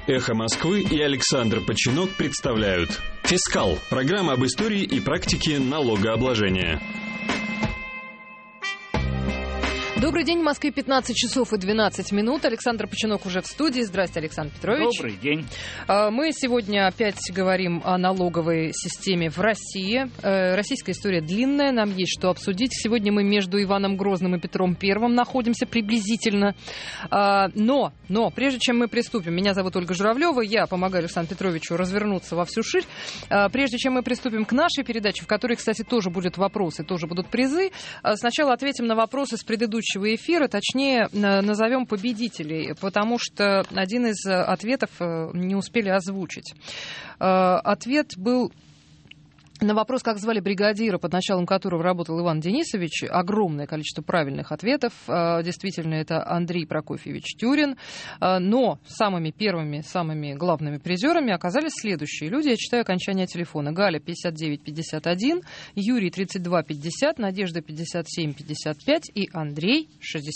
«Эхо Москвы» и Александр Починок представляют «Фискал» – программа об истории и практике налогообложения. Добрый день, в Москве 15 часов и 12 минут. Александр Починок уже в студии. Здравствуйте, Александр Петрович. Добрый день. Мы сегодня опять говорим о налоговой системе в России. Российская история длинная, нам есть что обсудить. Сегодня мы между Иваном Грозным и Петром Первым находимся приблизительно. Но прежде чем мы приступим, меня зовут Ольга Журавлева, я помогаю Александру Петровичу развернуться во всю ширь. Прежде чем мы приступим к нашей передаче, в которой, кстати, тоже будут вопросы, тоже будут призы, сначала ответим на вопросы с предыдущего эфира, точнее, назовем победителей, потому что один из ответов не успели озвучить. Ответ был на вопрос, как звали бригадира, под началом которого работал Иван Денисович. Огромное количество правильных ответов. Действительно, это Андрей Прокофьевич Тюрин. Но самыми первыми, самыми главными призерами оказались следующие люди. Я читаю окончание телефона. Галя 5951, Юрий 3250, Надежда 5755 и Андрей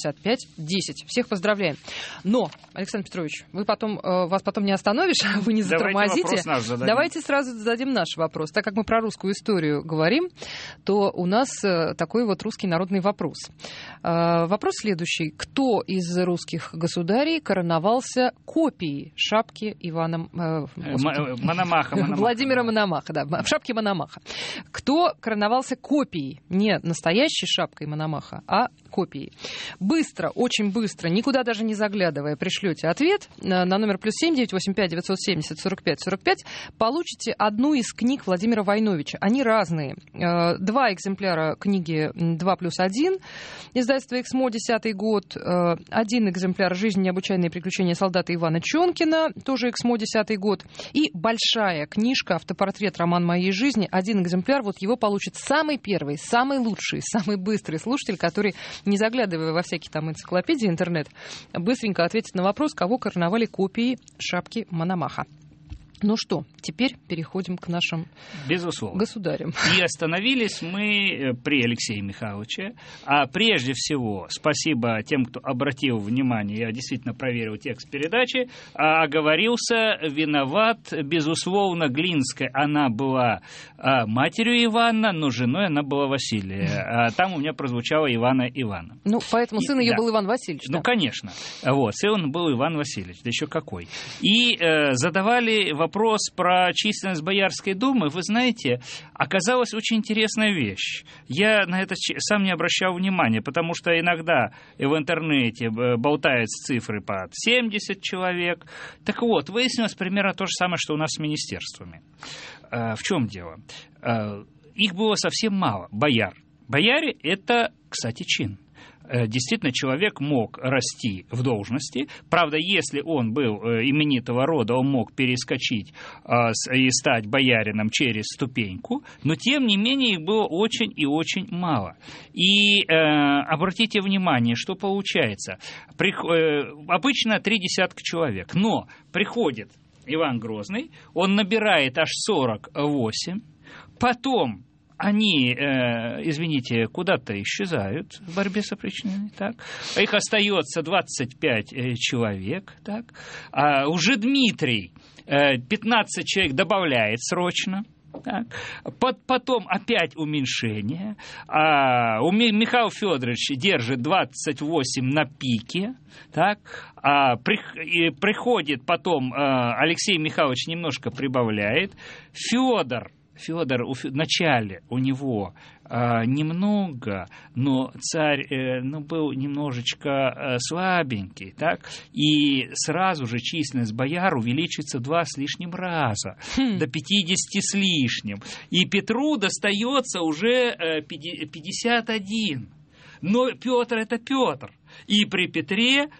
6510. Всех поздравляем. Но, Александр Петрович, вас потом не остановишь, вы не затормозите. Давайте сразу зададим наш вопрос. Так как мы про русскую историю говорим, то у нас такой вот русский народный вопрос. Вопрос следующий. Кто из русских государей короновался копией шапки Ивана Мономаха. Владимира Мономаха, да, в шапке Мономаха. Кто короновался копией? Не настоящей шапкой Мономаха, а копией. Быстро, очень быстро, никуда даже не заглядывая, пришлете ответ на номер +7 985 970 45 45. Получите одну из книг Владимира Войновича. Они разные. 2 экземпляра книги 2+1, издательство «Эксмо», 10-й год. 1 экземпляр «Жизнь, необычайные приключения солдата Ивана Чонкина», тоже «Эксмо», 10-й год. И большая книжка «Автопортрет. Роман моей жизни». 1 экземпляр, вот его получит самый первый, самый лучший, самый быстрый слушатель, который, не заглядывая во всякие там энциклопедии, интернет, быстренько ответит на вопрос, кого короновали копии шапки Мономаха. Ну что, теперь переходим к нашим государям. И остановились мы при Алексее Михайловиче. А прежде всего, спасибо тем, кто обратил внимание, я действительно проверил текст передачи, оговорился, виноват, безусловно, Глинская. Она была матерью Ивана, но женой она была Василия. А там у меня прозвучало Ивана. Ну, поэтому сын ее был Иван Васильевич. Ну, конечно. Вот, сын был Иван Васильевич, да еще какой. И задавали вопрос про численность Боярской думы. Вы знаете, оказалась очень интересная вещь. Я на это сам не обращал внимания, потому что иногда в интернете болтаются цифры под 70 человек. Так вот, выяснилось примерно то же самое, что у нас с министерствами. В чем дело? Их было совсем мало, бояр. Бояре – это, кстати, чин. Действительно, человек мог расти в должности. Правда, если он был именитого рода, он мог перескочить и стать боярином через ступеньку, но, тем не менее, их было очень и очень мало. И обратите внимание, что получается. Обычно 30 человек, но приходит Иван Грозный, он набирает аж 48, потом они, извините, куда-то исчезают в борьбе с опричниной, так? Их остается 25 человек, так? А уже Дмитрий 15 человек добавляет срочно. Так. Потом опять уменьшение. Михаил Федорович держит 28 на пике. Так. Приходит потом Алексей Михайлович, немножко прибавляет. Федор в начале у него немного, но царь был немножечко слабенький, так? И сразу же численность бояр увеличится 2 с лишним раза, до 50 с лишним. И Петру достается уже 51. Но Петр – это Петр. И при Петре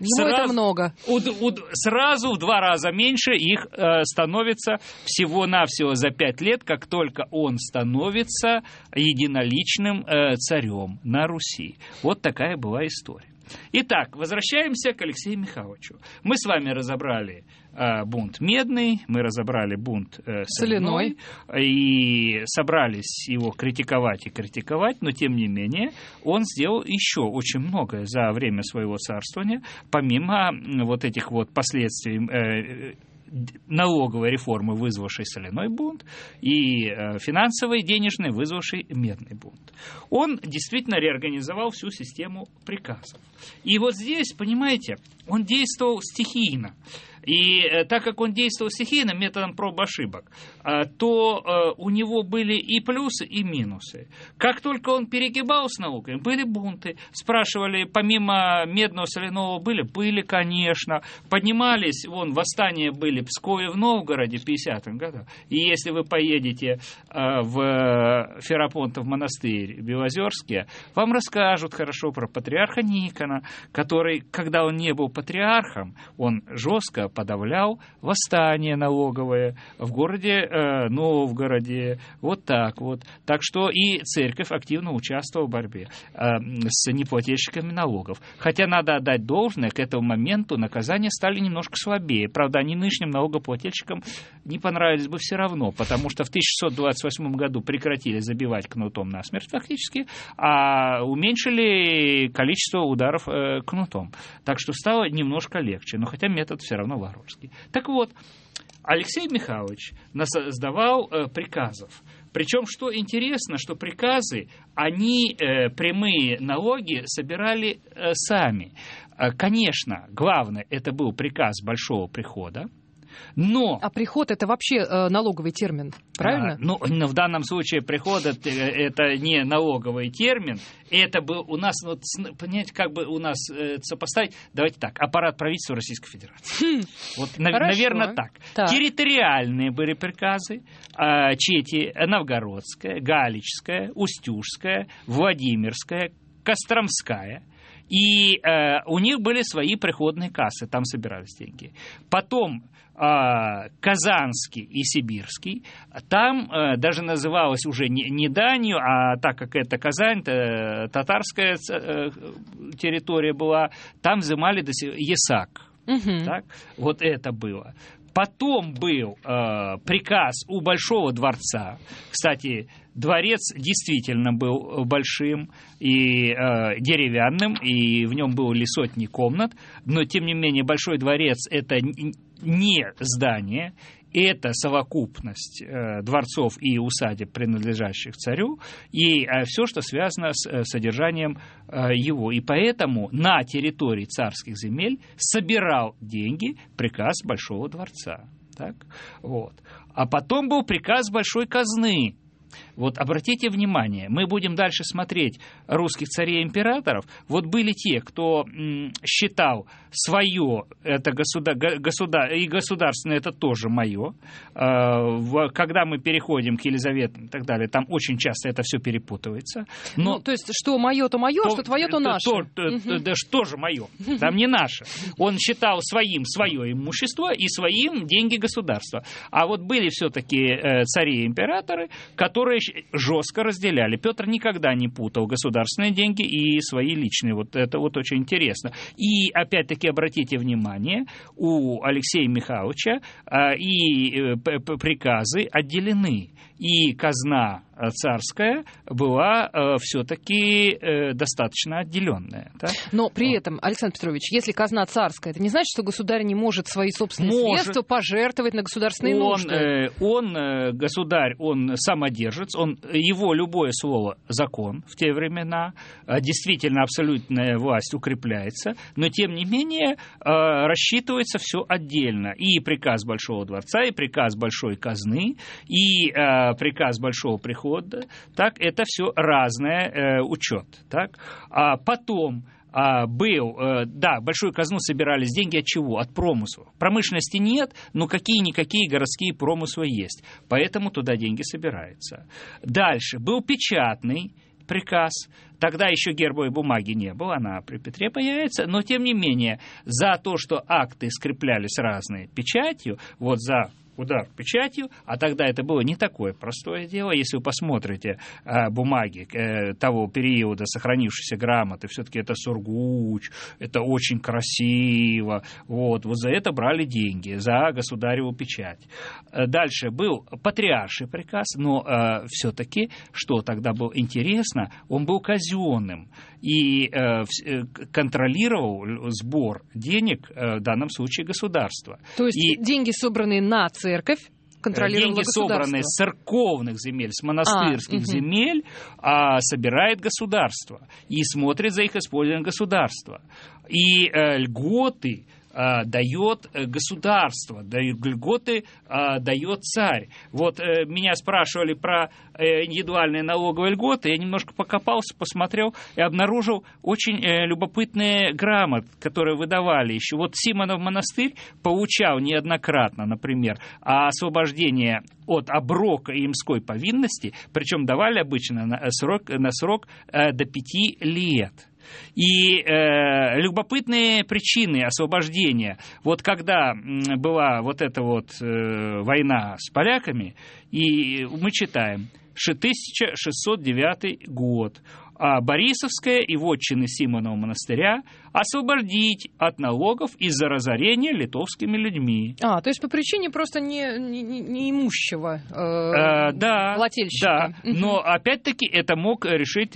сразу в 2 раза меньше их становится всего-навсего за 5 лет, как только он становится единоличным царем на Руси. Вот такая была история. Итак, возвращаемся к Алексею Михайловичу. Мы с вами разобрали бунт Медный, мы разобрали бунт Соляной, и собрались его критиковать, но тем не менее он сделал еще очень многое за время своего царствования, помимо вот этих вот последствий налоговой реформы, вызвавшей соляной бунт, и финансовой, денежной, вызвавшей медный бунт. Он действительно реорганизовал всю систему приказов. И вот здесь, понимаете, он действовал стихийно. И так как он действовал стихийно, методом проб и ошибок, то у него были и плюсы, и минусы. Как только он перегибал с наукой, были бунты. Спрашивали, помимо медного, соляного были, конечно. Поднимались, восстания были в Пскове, в Новгороде в 50-м году. И если вы поедете в Ферапонтов монастырь в Белозерске, вам расскажут хорошо про патриарха Никона, который, когда он не был патриархом, он жестко подавлял восстание налоговое в городе Новгороде, вот так вот. Так что и церковь активно участвовала в борьбе с неплательщиками налогов. Хотя надо отдать должное, к этому моменту наказания стали немножко слабее. Правда, они нынешним налогоплательщикам не понравились бы все равно, потому что в 1628 году прекратили забивать кнутом насмерть фактически, а уменьшили количество ударов кнутом. Так что стало немножко легче, но хотя метод все равно варварский. Так вот, Алексей Михайлович создавал приказов. Причем, что интересно, что приказы, они прямые налоги собирали сами. Конечно, главное, это был приказ Большого прихода. Но... А приход — это вообще налоговый термин, правильно? В данном случае приход — это не налоговый термин, это был у нас, понимаете, как бы у нас сопоставить, давайте так, аппарат правительства Российской Федерации. Наверное, так. Территориальные были приказы, Чети, Новгородская, Галичская, Устюжская, Владимирская, Костромская. И у них были свои приходные кассы, там собирались деньги. Потом Казанский и Сибирский, там даже называлось уже не данью, а так как это Казань, татарская территория была, там взимали ясак. Так? Вот это было. Потом был приказ у Большого дворца. Кстати, дворец действительно был большим и деревянным, и в нем было сотни комнат, но, тем не менее, Большой дворец – это не здание, это совокупность дворцов и усадеб, принадлежащих царю, и все, что связано с содержанием его. И поэтому на территории царских земель собирал деньги приказ Большого дворца. Так? Вот. А потом был приказ Большой казны. Вот обратите внимание, мы будем дальше смотреть русских царей-императоров. Вот были те, кто считал свое, это и государственное, это тоже мое. Когда мы переходим к Елизавете и так далее, там очень часто это все перепутывается. Но, то есть, что мое, то мое, что твое, то наше. Да что же мое? Там не наше. Он считал своим свое имущество и своим деньги государства. А вот были все-таки цари-императоры, которые жестко разделяли. Петр никогда не путал государственные деньги и свои личные. Вот это вот очень интересно. И опять-таки обратите внимание, у Алексея Михайловича и приказы отделены. И казна царская была все-таки достаточно отделенная. Да? Но при этом, Александр Петрович, если казна царская, это не значит, что государь не может свои собственные средства пожертвовать на государственные нужды? Государь, он самодержец, его любое слово закон в те времена, действительно абсолютная власть укрепляется, но тем не менее рассчитывается все отдельно. И приказ Большого дворца, и приказ Большой казны, и приказ Большого прихода, так, это все разное учет. Так. А потом большую казну собирались деньги от чего? От промыслов. Промышленности нет, но какие-никакие городские промыслы есть. Поэтому туда деньги собираются. Дальше был печатный приказ. Тогда еще гербовой бумаги не было, она при Петре появится, но тем не менее за то, что акты скреплялись разной печатью, вот за удар печатью, а тогда это было не такое простое дело. Если вы посмотрите бумаги того периода, сохранившиеся грамоты, все-таки это сургуч, это очень красиво. Вот за это брали деньги, за государеву печать. Дальше был патриарший приказ, но все-таки, что тогда было интересно, он был казенным и контролировал сбор денег, в данном случае государства. То есть деньги, собранные на церковь, контролировало деньги, собранные с церковных земель, с монастырских земель, собирает государство и смотрит за их использованием государства. И льготы дает государство, льготы дает царь. Вот меня спрашивали про индивидуальные налоговые льготы, я немножко покопался, посмотрел и обнаружил очень любопытные грамоты, которые выдавали еще. Вот Симонов монастырь получал неоднократно, например, освобождение от оброка и имской повинности, причем давали обычно на срок до 5 лет. И любопытные причины освобождения. Вот когда была вот эта вот война с поляками, и мы читаем 1609 год, Борисовская и вотчины Симонова монастыря освободить от налогов из-за разорения литовскими людьми. То есть по причине просто неимущего Да, владельщика. но опять-таки это мог решить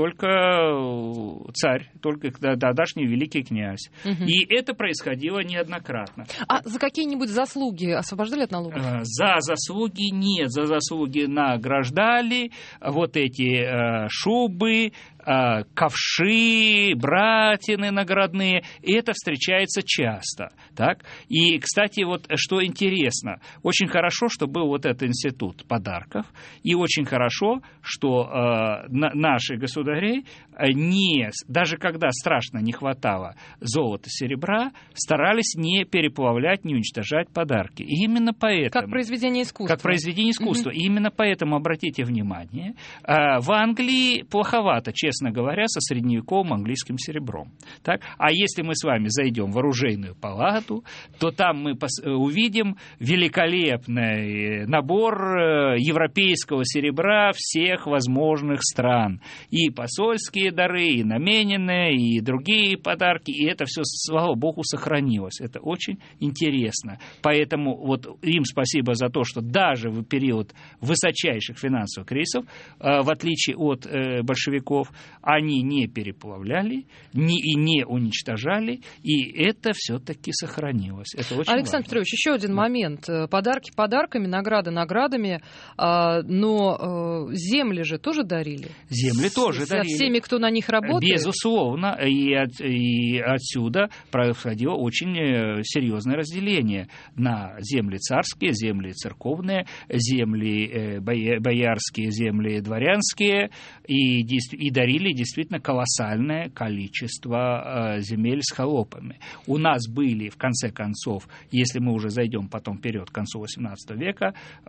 только царь, только тогдашний великий князь. И это происходило неоднократно. А за какие-нибудь заслуги освобождали от налогов? За заслуги нет, за заслуги награждали вот эти шубы, ковши, братины наградные, и это встречается часто. Так? И, кстати, вот что интересно, очень хорошо, что был вот этот институт подарков, и очень хорошо, что наши государи, даже когда страшно не хватало золота, серебра, старались не переплавлять, не уничтожать подарки. И именно поэтому... Как произведение искусства. Как произведение искусства. И именно поэтому, обратите внимание, в Англии плоховато, честно говоря, со средневековым английским серебром. Так? А если мы с вами зайдем в оружейную палату, то там мы увидим великолепный набор европейского серебра всех возможных стран. И посольские дары, и намененные, и другие подарки. И это все, слава богу, сохранилось. Это очень интересно. Поэтому вот им спасибо за то, что даже в период высочайших финансовых кризисов, в отличие от большевиков, они не переплавляли и не уничтожали, и это все-таки сохранилось. Это очень Александр Петрович, еще один момент. Подарки подарками, награды наградами, но земли же тоже дарили? Земли тоже дарили. Со всеми, кто на них работает? Безусловно. И отсюда происходило очень серьезное разделение на земли царские, земли церковные, земли боярские, земли дворянские, и дарили действительно колоссальное количество земель с холопами. У нас были, в конце концов, если мы уже зайдем потом вперед, к концу XVIII века,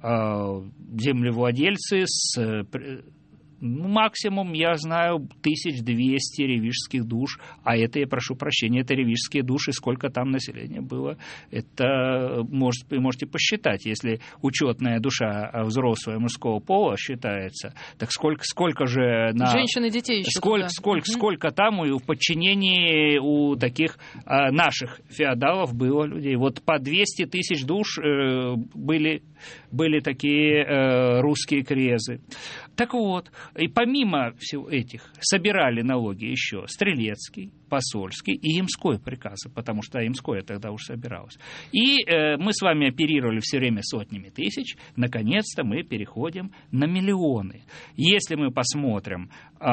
землевладельцы с... максимум, я знаю, 1200 ревижских душ, а это, я прошу прощения, это ревижские души, сколько там населения было, это можете посчитать. Если учетная душа взрослого мужского пола считается, так сколько же на... Женщины, детей еще. Сколько там и в подчинении у таких наших феодалов было людей. Вот по 200 тысяч душ были такие русские крезы. Так вот, и помимо всего этих собирали налоги еще стрелецкий, посольский и имской приказы, потому что имское тогда уже собиралось. И мы с вами оперировали все время сотнями тысяч, наконец-то мы переходим на миллионы. Если мы посмотрим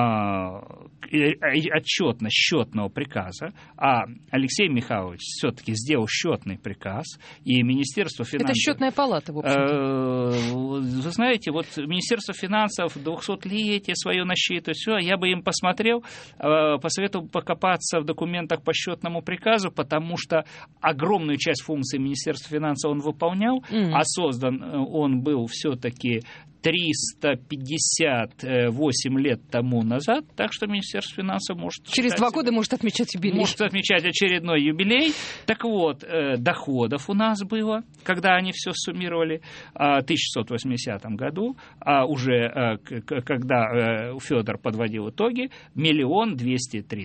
отчетность счетного приказа, а Алексей Михайлович все-таки сделал счетный приказ, и Министерство финансов... Это счетная палата, в общем-то. Вы знаете, вот Министерство финансов 200-летие свое насчитывает, все, я бы им посмотрел, посоветовал покопаться в документах по счетному приказу, потому что огромную часть функций Министерства финансов он выполнял, а создан он был все-таки 358 лет тому назад, так что Министерство финансов может... Через 2 года может отмечать юбилей. Может отмечать очередной юбилей. Так вот, доходов у нас было, когда они все суммировали, в 1680 году, а уже когда Федор подводил итоги, 1 203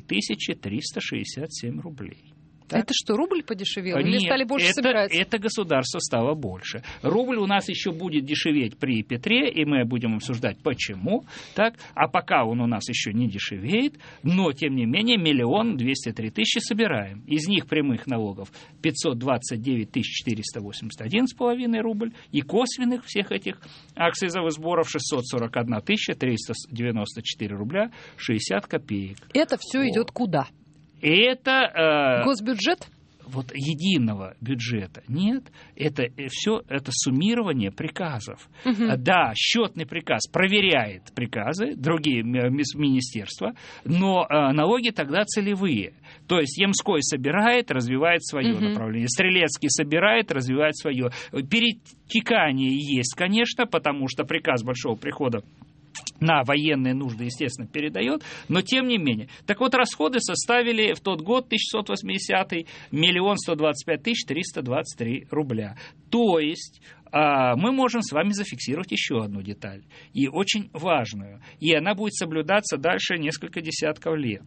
367 рублей. Так? Это что, рубль подешевел? Или Нет, стали больше собирать? Это государство стало больше. Рубль у нас еще будет дешеветь при Петре, и мы будем обсуждать, почему. Так? А пока он у нас еще не дешевеет, но, тем не менее, 1 203 000 собираем. Из них прямых налогов 529 481,5 рубль, и косвенных всех этих акцизовых сборов 641 394 рубля 60 копеек. Это все идет куда? Это... Госбюджет? Вот единого бюджета нет, это все это суммирование приказов. Да, счетный приказ проверяет приказы, другие министерства, но налоги тогда целевые. То есть Ямской собирает, развивает свое направление, Стрелецкий собирает, развивает свое. Перетекание есть, конечно, потому что приказ Большого прихода на военные нужды, естественно, передает, но тем не менее. Так вот, расходы составили в тот год, 1680, 1 125 323 рубля. То есть мы можем с вами зафиксировать еще одну деталь, и очень важную, и она будет соблюдаться дальше несколько десятков лет.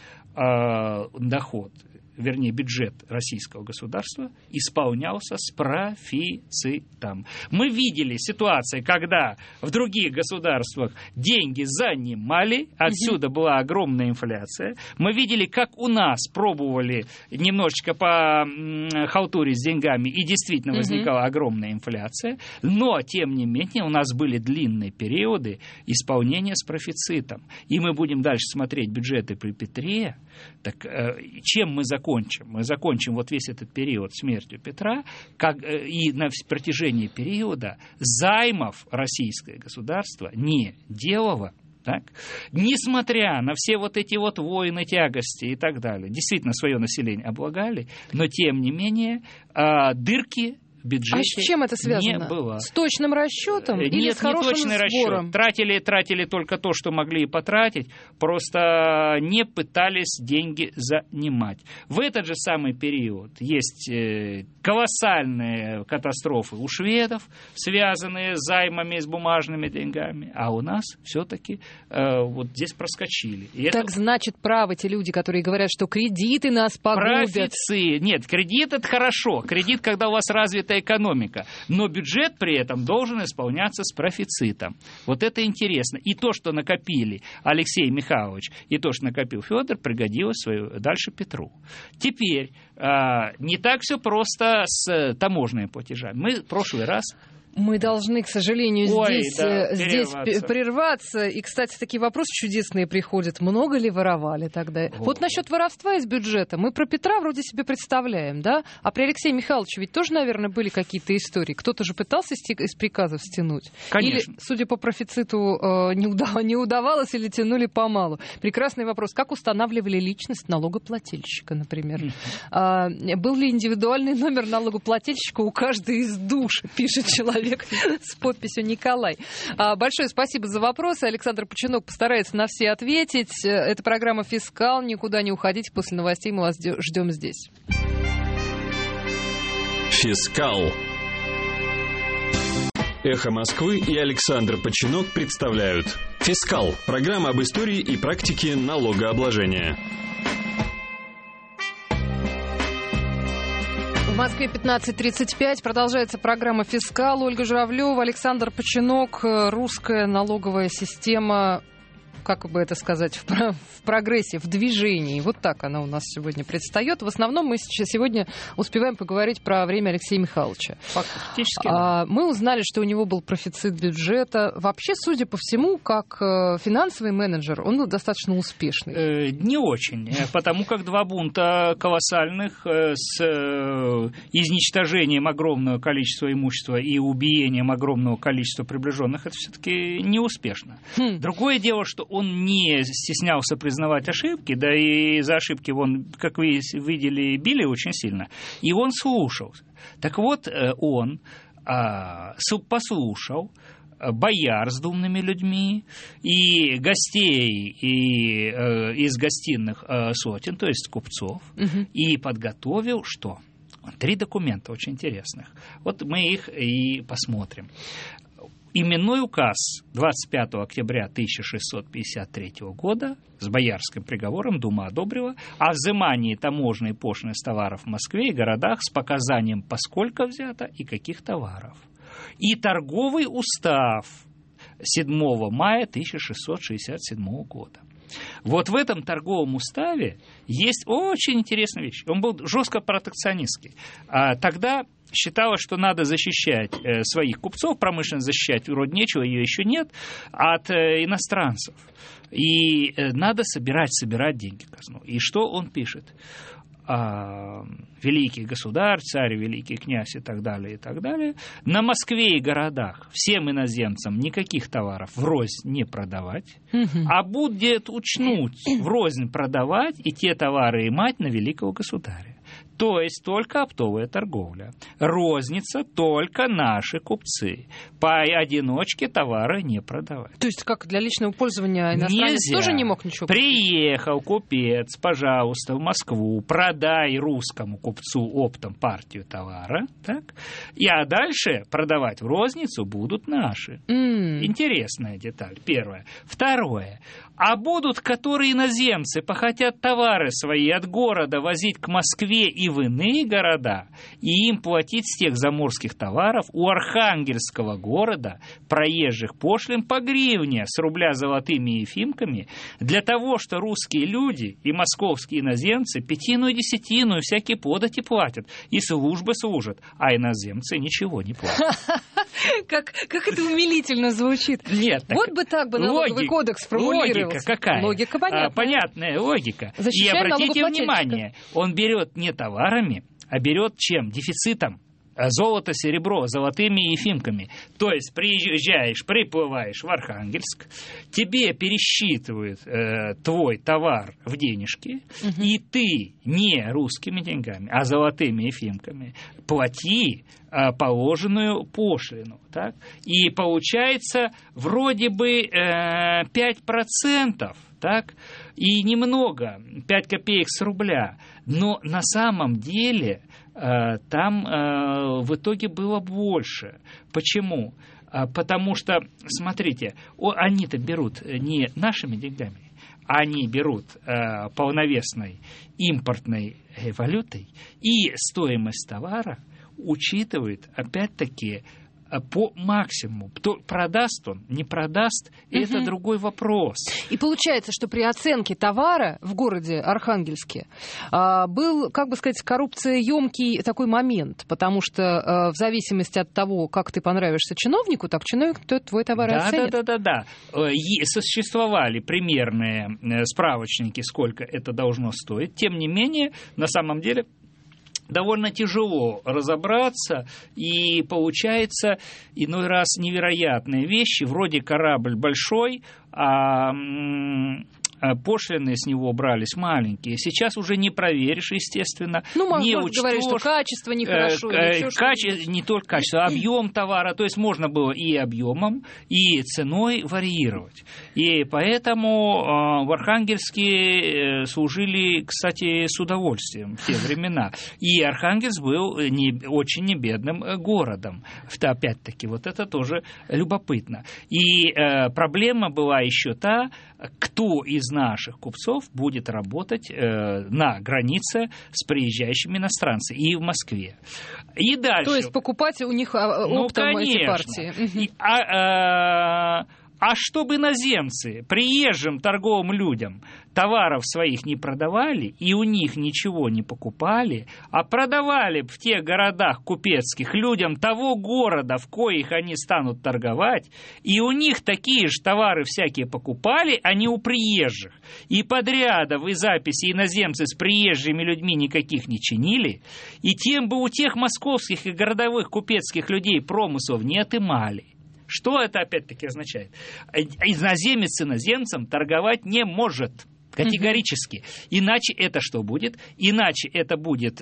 Доход, вернее, бюджет российского государства исполнялся с профицитом. Мы видели ситуации, когда в других государствах деньги занимали, отсюда была огромная инфляция. Мы видели, как у нас пробовали немножечко по халтуре с деньгами, и действительно возникала огромная инфляция, но, тем не менее, у нас были длинные периоды исполнения с профицитом. И мы будем дальше смотреть бюджеты при Петре. Так чем мы закончим? Мы закончим вот весь этот период смертью Петра, и на протяжении периода займов российское государство не делало. Так? Несмотря на все вот эти вот войны, тягости и так далее, действительно свое население облагали, но тем не менее дырки в бюджете. А с чем это связано? Не было. С точным расчетом или с хорошим сбором? Тратили только то, что могли потратить, просто не пытались деньги занимать. В этот же самый период есть колоссальные катастрофы у шведов, связанные с займами, с бумажными деньгами, а у нас все-таки вот здесь проскочили. И так значит, правы те люди, которые говорят, что кредиты нас погубят. Профицит. Нет, кредит — это хорошо. Кредит, когда у вас развита экономика. Но бюджет при этом должен исполняться с профицитом. Вот это интересно. И то, что накопили Алексей Михайлович, и то, что накопил Федор, пригодилось дальше Петру. Теперь не так все просто с таможенными платежами. Мы в прошлый раз... Мы должны, к сожалению, здесь прерваться. И, кстати, такие вопросы чудесные приходят. Много ли воровали тогда? Вот насчет воровства из бюджета. Мы про Петра вроде себе представляем, да? А при Алексее Михайловиче ведь тоже, наверное, были какие-то истории. Кто-то же пытался из приказов стянуть. Конечно. Или, судя по профициту, не удавалось или тянули помалу. Прекрасный вопрос. Как устанавливали личность налогоплательщика, например? Был ли индивидуальный номер налогоплательщика у каждой из душ, пишет человек с подписью Николай. Большое спасибо за вопросы. Александр Починок постарается на все ответить. Это программа «Фискал». Никуда не уходите. После новостей мы вас ждем здесь. «Фискал». «Эхо Москвы» и Александр Починок представляют «Фискал». Программа об истории и практике налогообложения. В Москве 15:35. Продолжается программа «Фискал». Ольга Журавлева, Александр Починок. Русская налоговая система, как бы это сказать, в прогрессе, в движении. Вот так она у нас сегодня предстает. В основном мы сегодня успеваем поговорить про время Алексея Михайловича. Фактически, да. Мы узнали, что у него был профицит бюджета. Вообще, судя по всему, как финансовый менеджер, он был достаточно успешный. Не очень, потому как 2 бунта колоссальных с изничтожением огромного количества имущества и убиением огромного количества приближенных, это все-таки неуспешно. Другое дело, что он не стеснялся признавать ошибки, да и за ошибки он, как вы видели, били очень сильно, и он слушался. Так вот, он послушал бояр с думными людьми, и гостей из гостиных сотен, то есть купцов, и подготовил что? 3 документа очень интересных. Вот мы их и посмотрим. Именной указ 25 октября 1653 года с боярским приговором Дума одобрила о взимании таможенной пошлины с товаров в Москве и городах с показанием, поскольку взято и каких товаров. И торговый устав 7 мая 1667 года. Вот в этом торговом уставе есть очень интересная вещь. Он был жестко протекционистский. Тогда считалось, что надо защищать своих купцов, промышленно защищать вроде нечего, ее еще нет, от иностранцев. И надо собирать деньги в казну. И что он пишет? Великий государь, царь, великий князь и так далее, на Москве и городах всем иноземцам никаких товаров врознь не продавать, а будет учнуть врознь продавать и те товары имать на великого государя. То есть только оптовая торговля. Розница только наши купцы. Поодиночке товары не продавать. То есть как для личного пользования иностранец нельзя. Тоже не мог ничего купить? Приехал купец, пожалуйста, в Москву, продай русскому купцу оптом партию товара, так? А дальше продавать в розницу будут наши. Интересная деталь, первое. Второе. А будут, которые иноземцы похотят товары свои от города возить к Москве и в иные города, и им платить с тех заморских товаров у Архангельского города проезжих пошлин по гривне с рубля золотыми ефимками, для того, что русские люди и московские иноземцы 5 и 10 и всякие подати платят, и службы служат, а иноземцы ничего не платят. Как это умилительно звучит. Нет, вот бы так бы налоговый кодекс сформулировался. Логика какая? Логика понятная. Понятная логика. Защищаем и обратите внимание, он берет не товарами, а берет чем? Дефицитом. Золото, серебро, золотыми ефимками. То есть приезжаешь, приплываешь в Архангельск, тебе пересчитывают твой товар в денежки, и ты не русскими деньгами, а золотыми ефимками плати положенную пошлину. Так? И получается вроде бы 5%, так? И немного, 5 копеек с рубля. Но на самом деле там в итоге было больше. Почему? Потому что, смотрите, они-то берут не нашими деньгами, они берут полновесной импортной валютой, и стоимость товара учитывает, опять-таки, по максимуму. Продаст он, не продаст, это другой вопрос. И получается, что при оценке товара в городе Архангельске был, как бы сказать, коррупцияемкий такой момент, потому что в зависимости от того, как ты понравишься чиновнику, так чиновник твой товар и оценит. Да. Существовали примерные справочники, сколько это должно стоить. Тем не менее, на самом деле, довольно тяжело разобраться, и получается иной раз невероятные вещи, вроде корабль большой, а пошлины с него брались маленькие. Сейчас уже не проверишь, естественно. Не учтешь. Говоришь, что качество нехорошо. Не только качество, объем товара. То есть можно было и объемом, и ценой варьировать. И поэтому в Архангельске служили, кстати, с удовольствием в те времена. И Архангельск был очень небедным городом. Опять-таки, вот это тоже любопытно. И проблема была еще та, кто из наших купцов будет работать на границе с приезжающими иностранцами и в Москве. И дальше. То есть покупать у них оптом эти партии. А чтобы иноземцы приезжим торговым людям товаров своих не продавали и у них ничего не покупали, а продавали в тех городах купецких людям того города, в коих они станут торговать, и у них такие же товары всякие покупали, а не у приезжих, и подрядов и записей иноземцы с приезжими людьми никаких не чинили, и тем бы у тех московских и городовых купецких людей промыслов не отымали. Что это опять-таки означает? Иноземец с иноземцем торговать не может. Категорически. Иначе это что будет? Иначе это будет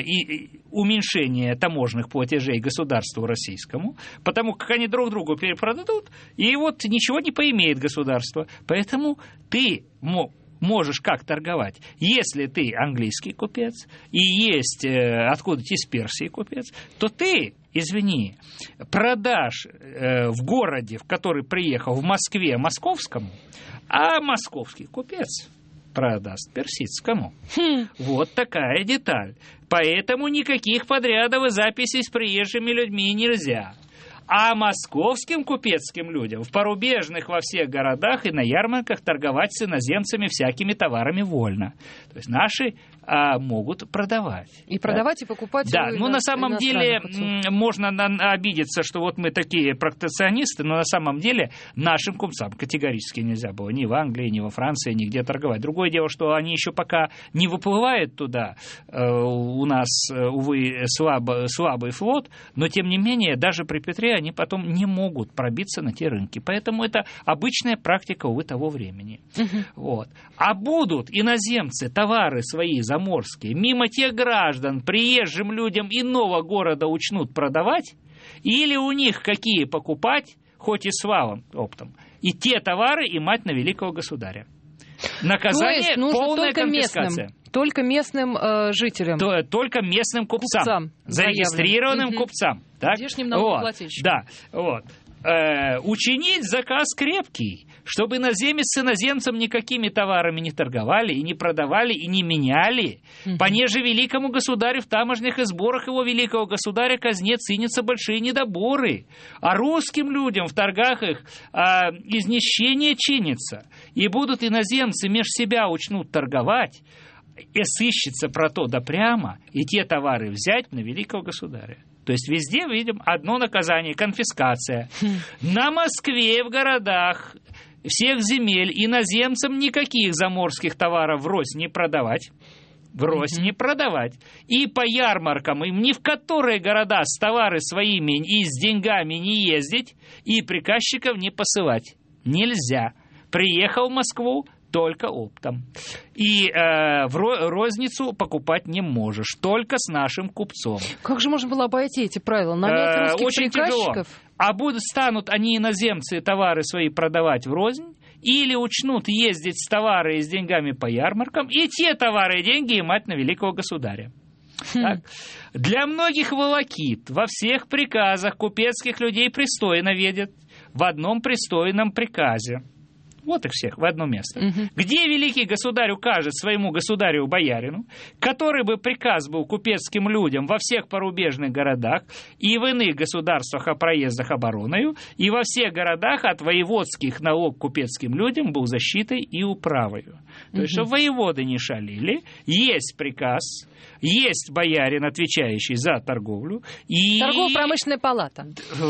уменьшение таможенных платежей государству российскому, потому как они друг другу перепродадут, и вот ничего не поимеет государство. Поэтому ты можешь как торговать? Если ты английский купец и есть откуда-то из Персии купец, то ты, извини, продашь в городе, в который приехал, в Москве, московскому, а московский купец продаст персидскому. Вот такая деталь. Поэтому никаких подрядов и записей с приезжими людьми нельзя. А московским купецким людям в порубежных во всех городах и на ярмарках торговать с иноземцами всякими товарами вольно. То есть наши могут продавать. И продавать, и покупать. Да, ну на самом деле можно обидеться, что вот мы такие протекционисты, но на самом деле нашим купцам категорически нельзя было ни в Англии, ни во Франции, нигде торговать. Другое дело, что они еще пока не выплывают туда, у нас, увы, слабый флот, но тем не менее, даже при Петре они потом не могут пробиться на те рынки. Поэтому это обычная практика, увы, того времени. Вот. А будут иноземцы товары свои заморские мимо тех граждан, приезжим людям иного города учнут продавать, или у них какие покупать, хоть и с валом оптом, и те товары имать на великого государя. Наказание полная конфискация. Только местным жителям. Только местным купцам зарегистрированным купцам. Так? Здешним налогоплательщикам. Да, вот. Учинить заказ крепкий, чтобы иноземец с иноземцем никакими товарами не торговали, и не продавали, и не меняли. Понеже великому государю в таможенных и сборах его великого государя казне ценятся большие недоборы, а русским людям в торгах их изнищение чинится, и будут иноземцы меж себя учнут торговать, и сыщется про то да прямо, и те товары взять на великого государя. То есть везде видим одно наказание – конфискация. На Москве, в городах всех земель иноземцам никаких заморских товаров врозь не продавать. Врозь не продавать. И по ярмаркам им ни в которые города с товары своими и с деньгами не ездить, и приказчиков не посылать. Нельзя. Приехал в Москву, только оптом. И в розницу покупать не можешь, только с нашим купцом. Как же можно было обойти эти правила? Нанять русских очень приказчиков? Тяжело. А станут они, иноземцы, товары свои продавать врознь, или учнут ездить с товарами и с деньгами по ярмаркам, и те товары и деньги имать на великого государя. Так? Для многих волокит во всех приказах купецких людей пристойно видят в одном пристойном приказе. Вот их всех в одно место. Где великий государь укажет своему государю-боярину, который бы приказ был купецким людям во всех порубежных городах и в иных государствах о проездах обороною, и во всех городах от воеводских налог купецким людям был защитой и управою. То есть, чтобы воеводы не шалили, есть приказ, есть боярин, отвечающий за торговлю. И Торгово-промышленная палата.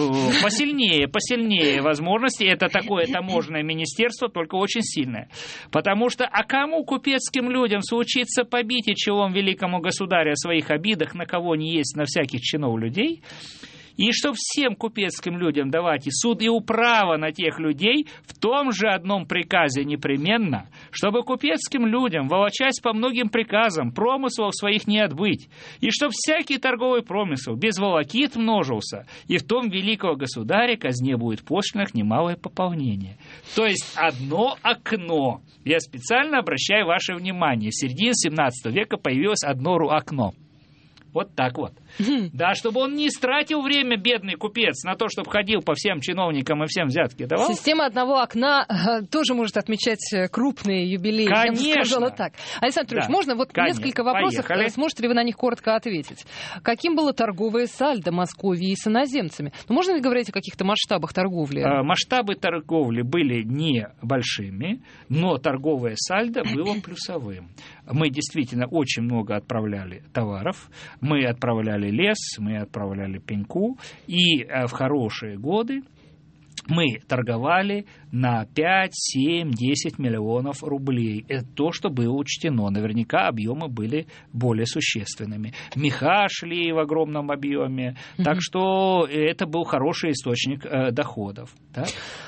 Посильнее возможности. Это такое таможенное министерство, только очень сильное. Потому что, а кому купецким людям случится побить и челом великому государю о своих обидах, на кого не есть, на всяких чинов людей, и чтобы всем купецким людям давать и суд, и управа на тех людей в том же одном приказе непременно, чтобы купецким людям, волочась по многим приказам, промыслов своих не отбыть, и чтобы всякий торговый промысел без волокит множился, и в том великого государя казне будет пошлинах немалое пополнение. То есть одно окно. Я специально обращаю ваше внимание, в середине 17 века появилось одно окно. Вот так вот. Да, чтобы он не истратил время, бедный купец, на то, чтобы ходил по всем чиновникам и всем взятки давал. Система одного окна тоже может отмечать крупные юбилеи. Конечно. Я бы сказала так. Александр Петрович, можно вот несколько вопросов, сможете ли вы на них коротко ответить? Каким было торговое сальдо Московии с иноземцами? Ну, можно ли говорить о каких-то масштабах торговли? Масштабы торговли были небольшими, но торговое сальдо было плюсовым. Мы действительно очень много отправляли товаров, мы отправляли лес, мы отправляли пеньку, и в хорошие годы мы торговали на 5, 7, 10 миллионов рублей. Это то, что было учтено. Наверняка объемы были более существенными. Меха шли в огромном объеме, так что это был хороший источник доходов. Так?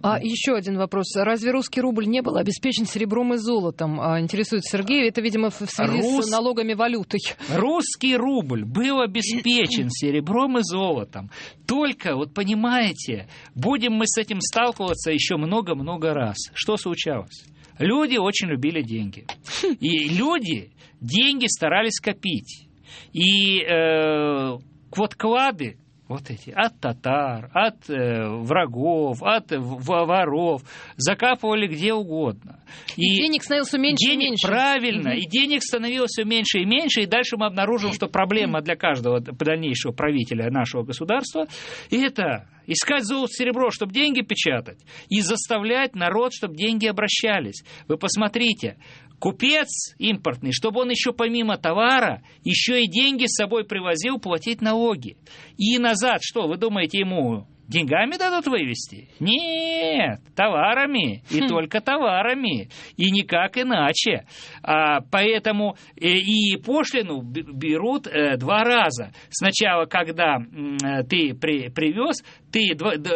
А еще один вопрос. Разве русский рубль не был обеспечен серебром и золотом? Интересует Сергей. Это, видимо, в связи с налогами валютой. Русский рубль был обеспечен серебром и золотом. Только, вот понимаете, будем мы с этим сталкиваться еще много-много раз. Что случалось? Люди очень любили деньги. И люди деньги старались копить. И вот клады, вот эти, от татар, от врагов, от воров, закапывали где угодно. И денег становилось все меньше и меньше. Правильно, и денег становилось все меньше и меньше, и дальше мы обнаружим, что проблема для каждого дальнейшего правителя нашего государства – это искать золото, серебро, чтобы деньги печатать, и заставлять народ, чтобы деньги обращались. Вы посмотрите, купец импортный, чтобы он еще помимо товара, еще и деньги с собой привозил платить налоги. И назад, что, вы думаете, ему деньгами дадут вывести? Нет, товарами, и только товарами, и никак иначе. Поэтому и пошлину берут два раза. Сначала, когда ты привез, ты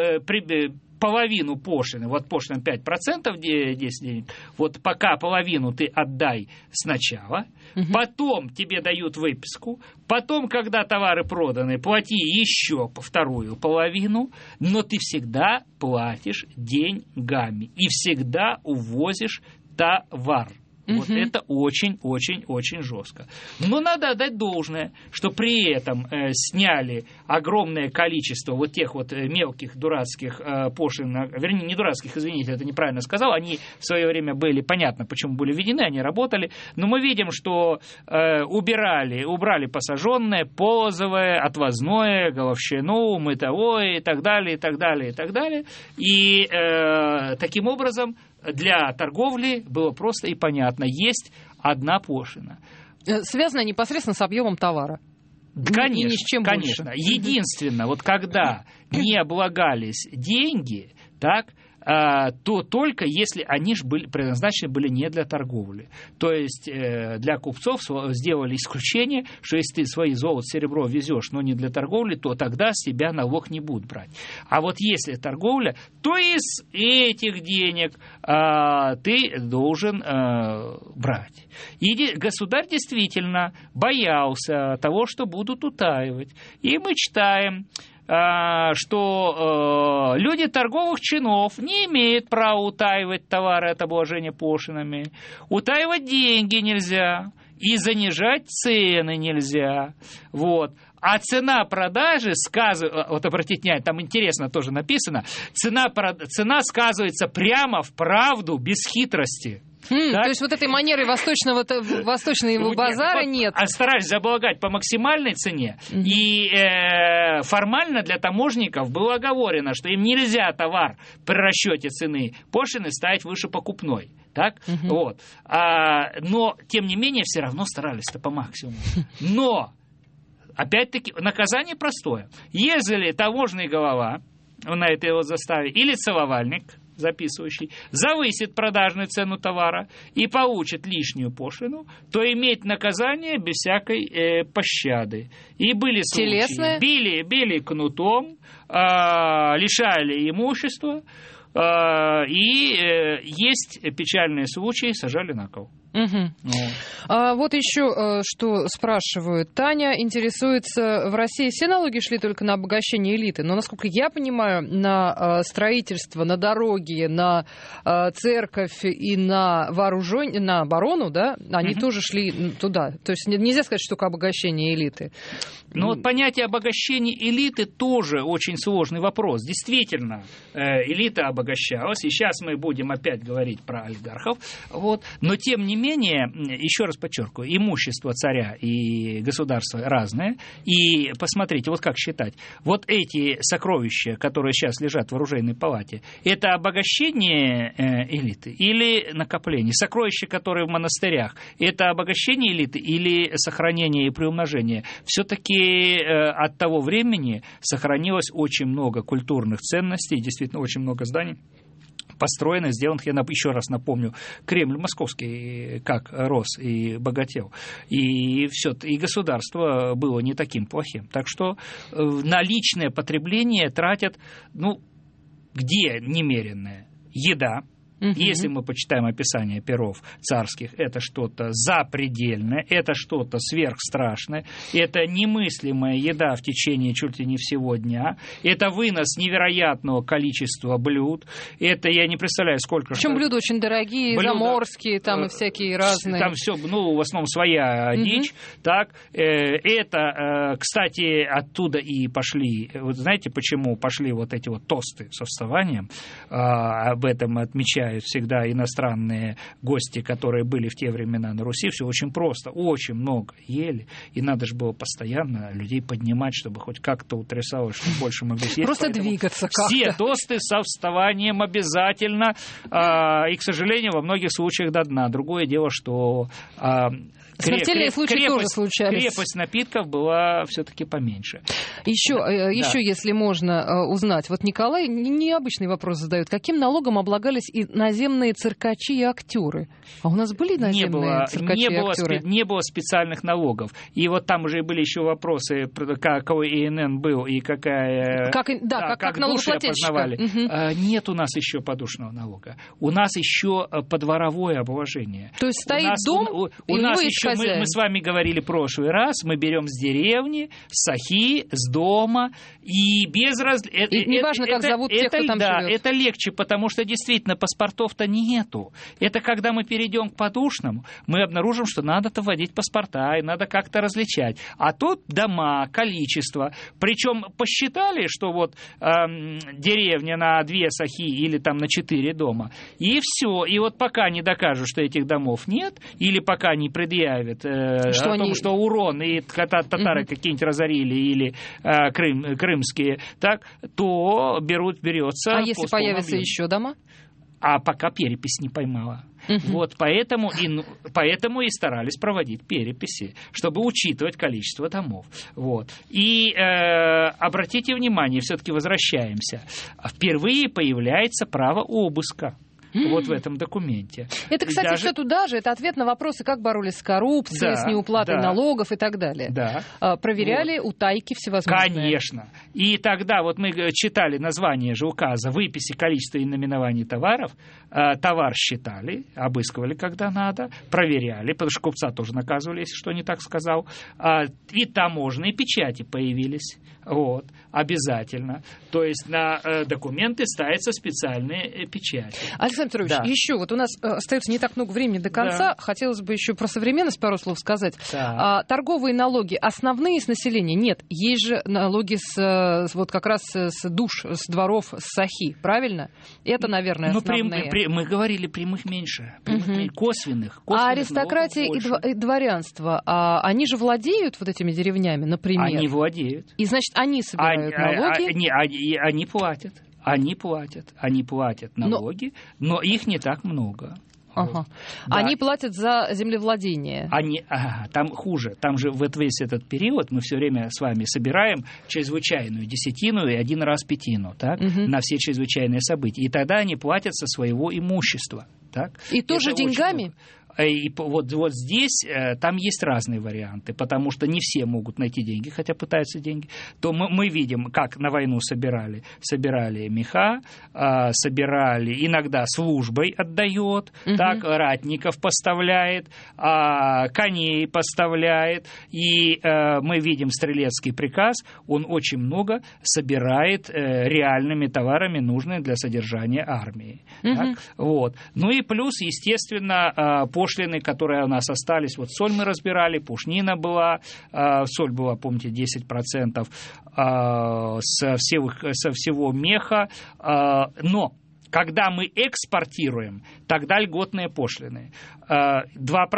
половину пошлины, вот пошлина 5%, 10 денег, вот пока половину ты отдай сначала, потом тебе дают выписку, потом, когда товары проданы, плати еще вторую половину, но ты всегда платишь деньгами и всегда увозишь товар. Вот это очень-очень-очень жестко. Но надо отдать должное, что при этом сняли огромное количество вот тех вот мелких дурацких пошлин, вернее, не дурацких, извините, это неправильно сказал, они в свое время были, понятно, почему были введены, они работали, но мы видим, что убрали посаженное, полозовое, отвозное, головщину, мытовое и так далее, и так далее, и так далее. И таким образом для торговли было просто и понятно. Есть одна пошлина. Связана непосредственно с объемом товара. Конечно, и ни с чем конечно. Больше. Единственное, вот когда не облагались деньги, так, то только если они же предназначены были не для торговли. То есть для купцов сделали исключение, что если ты свои золото, серебро везешь, но не для торговли, то тогда с тебя налог не будут брать. А вот если торговля, то из этих денег ты должен брать. И государь действительно боялся того, что будут утаивать. И мы читаем, что люди торговых чинов не имеют права утаивать товары от обложения пошлинами, утаивать деньги нельзя и занижать цены нельзя. Вот. А цена продажи, вот обратите внимание, там интересно тоже написано, цена сказывается прямо в правду, без хитрости. То есть вот этой манеры восточного базара нет. Старались заблагать по максимальной цене, и формально для таможенников было оговорено, что им нельзя товар при расчете цены пошлины ставить выше покупной. Так? Вот. Но, тем не менее, все равно старались-то по максимуму. Но, опять-таки, наказание простое. Если таможенный голова на этой вот заставе или целовальник, записывающий, завысит продажную цену товара и получит лишнюю пошлину, то имеет наказание без всякой пощады. И были случаи, били кнутом, лишали имущества, и есть печальные случаи, сажали на кол. Вот еще что спрашивают. Таня интересуется, в России все налоги шли только на обогащение элиты, но, насколько я понимаю, на строительство, на дороги, на церковь и на вооружение, на оборону, да, они тоже шли туда. То есть нельзя сказать, что только обогащение элиты. Но вот понятие обогащения элиты тоже очень сложный вопрос. Действительно, элита обогащалась, и сейчас мы будем опять говорить про олигархов, вот. Но тем не менее, еще раз подчеркиваю, имущество царя и государства разное. И посмотрите, вот как считать. Вот эти сокровища, которые сейчас лежат в оружейной палате, это обогащение элиты или накопление? Сокровища, которые в монастырях, это обогащение элиты или сохранение и приумножение? Все-таки от того времени сохранилось очень много культурных ценностей, действительно очень много зданий построенных, сделанных, я еще раз напомню, Кремль московский как рос и богател, и все, и государство было не таким плохим. Так что на личное потребление тратят, где немеренная еда. Если мы почитаем описание перов царских, это что-то запредельное, это что-то сверхстрашное, это немыслимая еда в течение чуть ли не всего дня, это вынос невероятного количества блюд, это я не представляю, сколько... Причем блюда очень дорогие, блюда, заморские, там и всякие разные. Там все, в основном своя дичь, так. Это, кстати, оттуда и пошли, вот знаете, почему пошли вот эти вот тосты со вставанием, об этом отмечают всегда иностранные гости, которые были в те времена на Руси. Все очень просто, очень много ели, и надо же было постоянно людей поднимать, чтобы хоть как-то утрясалось, чтобы больше могли съесть. Просто двигаться как-то. Все тосты со вставанием обязательно, и, к сожалению, во многих случаях до дна. Другое дело, что... Смертельные случаи тоже случались. Крепость напитков была все-таки поменьше. Еще, если можно узнать. Вот Николай необычный вопрос задает. Каким налогом облагались иноземные циркачи и актеры? А у нас были иноземные циркачи и актеры? Не было специальных налогов. И вот там уже были еще вопросы, какой ИНН был и как налогоплательщика опознавали. Нет у нас еще подушного налога. У нас еще подворовое обложение. То есть стоит дом, у нас еще мы с вами говорили в прошлый раз, мы берем с деревни, с сахи, с дома, и без неважно, как зовут тех, кто там живет. Это легче, потому что действительно паспортов-то нету. Это когда мы перейдем к подушному, мы обнаружим, что надо-то вводить паспорта, и надо как-то различать. А тут дома, количество. Причем посчитали, что вот деревня на 2 сахи или там на 4 дома, и все. И вот пока не докажут, что этих домов нет, или пока не предъявят что урон и татары какие-нибудь разорили или крымские, так, то берется. А если появятся еще дома? А пока перепись не поймала. Вот поэтому и старались проводить переписи, чтобы учитывать количество домов. Вот. И обратите внимание, все-таки возвращаемся. Впервые появляется право обыска. Вот в этом документе. Это, кстати, все туда же. Это ответ на вопросы, как боролись с коррупцией, с неуплатой налогов и так далее. Да. Проверяли утайки всевозможные. Конечно. И тогда вот мы читали название же указа, выписи, количество и наименований товаров. Товар считали, обыскивали, когда надо, проверяли, потому что купца тоже наказывали, если что не так сказал. И таможенные печати появились. Вот, обязательно. То есть на документы ставятся специальные печати. Александр Петрович, еще вот у нас остается не так много времени до конца. Хотелось бы еще про современность пару слов сказать. Торговые налоги основные с населения? Нет. Есть же налоги вот как раз с душ, с дворов, с сахи. Правильно? Это, наверное, основные. Мы говорили, прямых меньше. Косвенных а аристократия и дворянство, они же владеют вот этими деревнями, например? Они владеют. И, значит, они собирают налоги? Они платят налоги, но их не так много. Ага. Да. Они платят за землевладение. Там хуже. Там же вот весь этот период мы все время с вами собираем чрезвычайную десятину и один раз пятину, так, на все чрезвычайные события. И тогда они платят со своего имущества. Так? И тоже деньгами? И вот здесь там есть разные варианты, потому что не все могут найти деньги, хотя пытаются деньги. То мы видим, как на войну собирали меха, собирали, иногда службой отдает, так, ратников поставляет, коней поставляет. И мы видим стрелецкий приказ, он очень много собирает реальными товарами, нужными для содержания армии. Так? Вот. Ну и плюс, естественно, пошлины, которые у нас остались. Вот соль мы разбирали, пушнина была, соль была, помните, 10% со всего меха. Но когда мы экспортируем, тогда льготные пошлины. 2%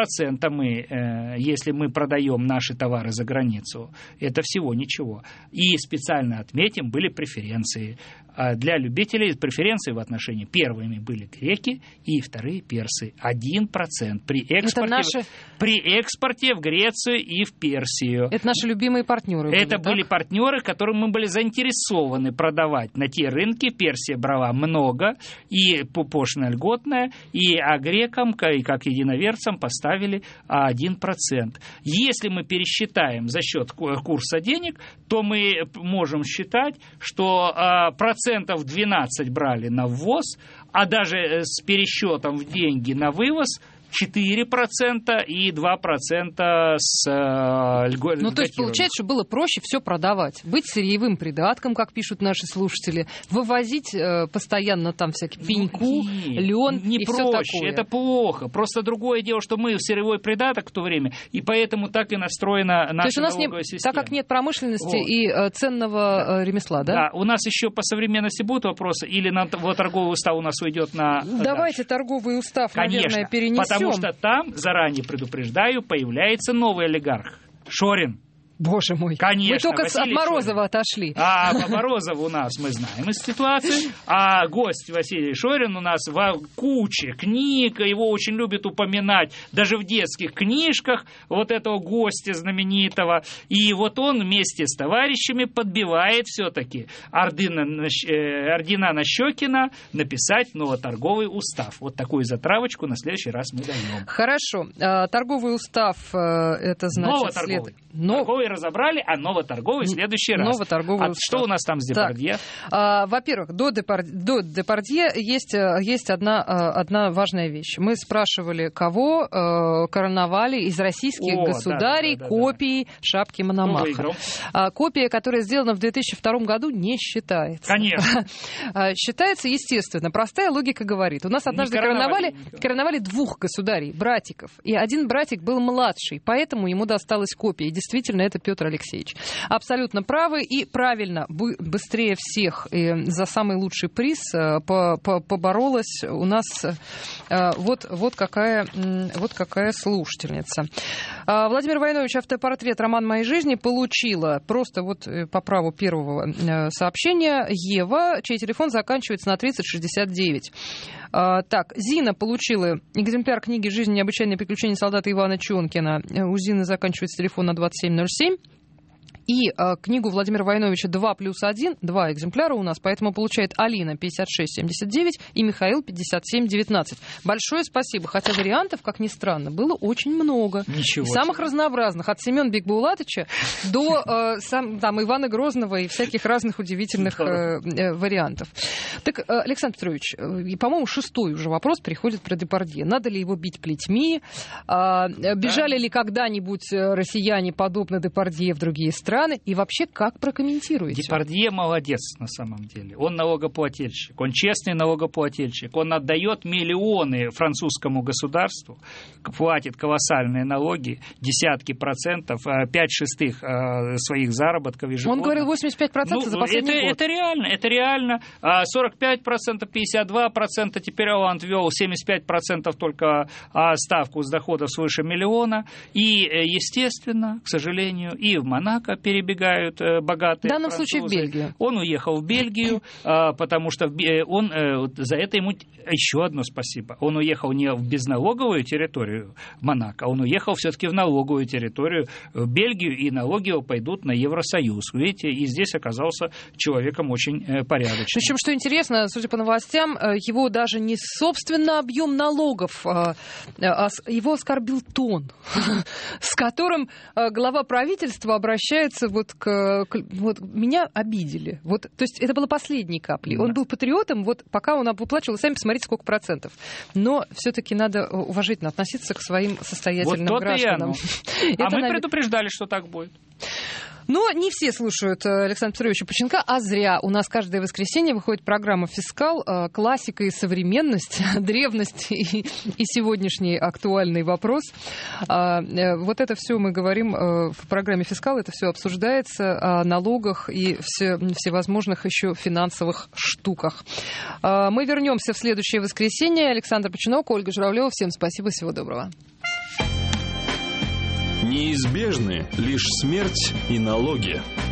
мы, если мы продаем наши товары за границу, это всего ничего. И специально отметим, были преференции. Для любителей преференции в отношении первыми были греки и вторые персы. 1% при экспорте в Грецию и в Персию. Это наши любимые партнеры. Это были партнеры, которым мы были заинтересованы продавать на те рынки. Персия брала много, и пошлина льготная, а грекам, как и единоверцам поставили 1%. Если мы пересчитаем за счет курса денег, то мы можем считать, что 12% брали на ввоз, а даже с пересчетом в деньги на вывоз 4% и 2% с льготированием. Ну, то есть, получается, что было проще все продавать. Быть сырьевым придатком, как пишут наши слушатели, вывозить постоянно там всякие пеньку, лен и все такое. Не проще, это плохо. Просто другое дело, что мы в сырьевой придаток в то время, и поэтому так и настроена наша налоговая система. Так как нет промышленности и ценного ремесла, да? Да, у нас еще по современности будут вопросы, или торговый устав у нас уйдет на... Давайте торговый устав, наверное, перенесем. Потому что там, заранее предупреждаю, появляется новый олигарх. Шорин. Боже мой. Конечно. Мы только Василий от Морозова отошли. А по Морозову у нас мы знаем из ситуации. А гость Василий Шорин у нас в куче книг. Его очень любят упоминать даже в детских книжках. Вот этого гостя знаменитого. И вот он вместе с товарищами подбивает все-таки ордена Нащекина написать новоторговый устав. Вот такую затравочку на следующий раз мы даем. Хорошо. Торговый устав, это значит... Торговый разобрали, а новоторговый в следующий раз. Новоторговый устав. Что у нас там с Депардье? Во-первых, до Депардье есть одна важная вещь. Мы спрашивали, кого короновали из российских государей копии шапки Мономаха. Копия, которая сделана в 2002 году, не считается. Конечно. Считается, естественно. Простая логика говорит. У нас однажды короновали двух государей, братиков. И один братик был младший, поэтому ему досталась копия. И действительно, это Петр Алексеевич. Абсолютно правы и правильно, быстрее всех за самый лучший приз поборолась у нас вот какая слушательница. Владимир Войнович, автопортрет «Роман моей жизни» получила просто вот по праву первого сообщения Ева, чей телефон заканчивается на 3069. Так, Зина получила экземпляр книги «Жизнь. Необычайные приключения солдата Ивана Чонкина». У Зины заканчивается телефон на 2707. И книгу Владимира Войновича 2+1, 2 экземпляра у нас, поэтому получает Алина 5679 и Михаил 5719. Большое спасибо, хотя вариантов, как ни странно, было очень много. Ничего. Самых разнообразных, от Семёна Бекбулатыча до Ивана Грозного и всяких разных удивительных вариантов. Так, Александр Петрович, по-моему, 6-й уже вопрос приходит про Депардье. Надо ли его бить плетьми? Бежали ли когда-нибудь россияне подобно Депардье в другие страны? И вообще, как прокомментируете? Депардье молодец на самом деле. Он налогоплательщик, он честный налогоплательщик. Он отдает миллионы французскому государству, платит колоссальные налоги, десятки процентов, 5/6 своих заработков ежегодно. Он говорил 85% за последний год. Это реально. 45%, 52%, теперь Оланд ввел 75% только ставку с доходов свыше миллиона. И, естественно, к сожалению, и в Монако перебегают богатые французы. В данном случае в Бельгию. Он уехал в Бельгию, потому что он за это ему еще одно спасибо. Он уехал не в безналоговую территорию Монако, он уехал все-таки в налоговую территорию в Бельгию, и налоги его пойдут на Евросоюз. Видите, и здесь оказался человеком очень порядочным. Причем, что интересно, судя по новостям, его даже не собственно объем налогов, его оскорбил тон, с которым глава правительства обращается вот меня обидели. Вот, то есть это было последней каплей. Он был патриотом, вот пока он выплачивал, сами посмотрите, сколько процентов. Но все-таки надо уважительно относиться к своим состоятельным гражданам. Мы предупреждали, что так будет. Но не все слушают Александра Петровича Поченка, а зря. У нас каждое воскресенье выходит программа «Фискал», классика и современность, древность и сегодняшний актуальный вопрос. Вот это все мы говорим в программе «Фискал», это все обсуждается о налогах и всевозможных еще финансовых штуках. Мы вернемся в следующее воскресенье. Александр Поченок, Ольга Журавлева. Всем спасибо, всего доброго. Неизбежны лишь смерть и налоги.